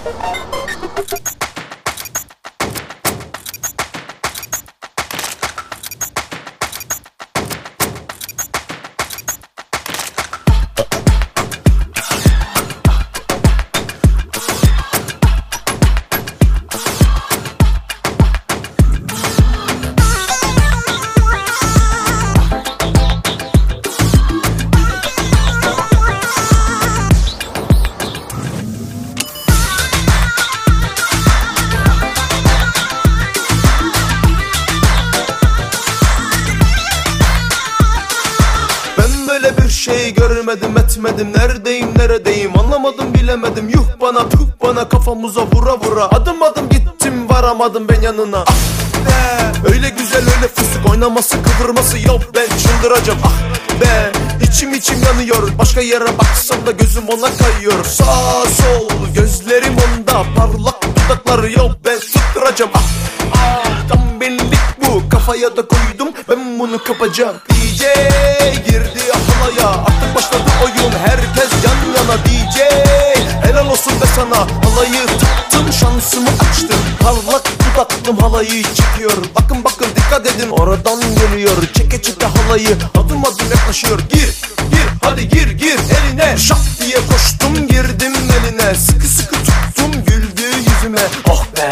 Bir şey görmedim etmedim, neredeyim neredeyim anlamadım bilemedim. Yuh bana puh bana, kafamıza vura vura adım adım gittim, varamadım ben yanına. Ah be, öyle güzel öyle fıstık oynaması kıvırması, yok ben çıldıracağım. Ah be, içim yanıyor, başka yere baksam da gözüm ona kayıyor. Sağ sol gözlerim onda, parlak dudakları, yok ben tutturacağım. Ah tam benlik bu, kafaya da koydum ben bunu kapacağım. DJ girdi halaya, artık başladı oyun, herkes yan yana. DJ helal olsun be sana, halayı tuttum şansımı açtım. Parlak dudaklım halayı çekiyor, bakın bakın dikkat edin oradan geliyor. Çeke çeke halayı adım adım yaklaşıyor. Gir hadi gir eline, şak diye koştum girdim eline. Sıkı sıkı tuttum güldü yüzüme, oh be.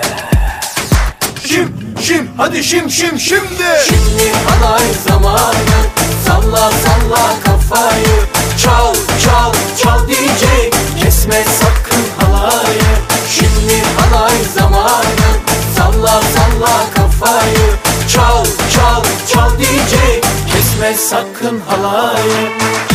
Hadi şimdi. Şimdi halay zamanı, salla salla kafayı. Çal DJ, kesme sakın halayı. Şimdi halay zamanı, salla salla kafayı. Çal DJ, kesme sakın halayı.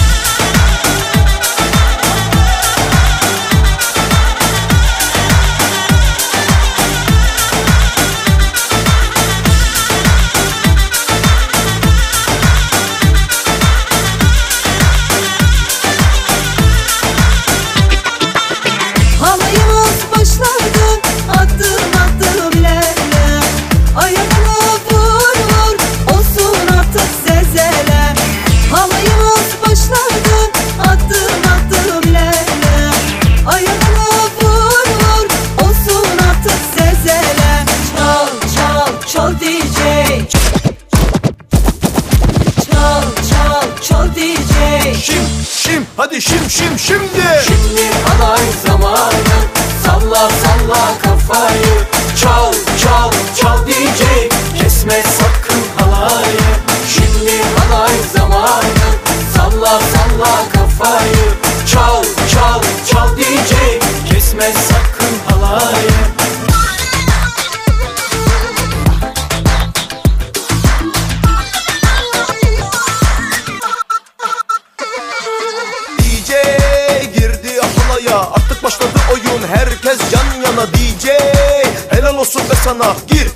Hadi şimdi. Şimdi halay zamanı, salla salla kafayı. Çal DJ, kesme sakın halayı. Şimdi halay zamanı, salla salla kafayı. Çal DJ, kesme sakın halayı. Artık başladı oyun, herkes yan yana. DJ helal olsun be sana, gir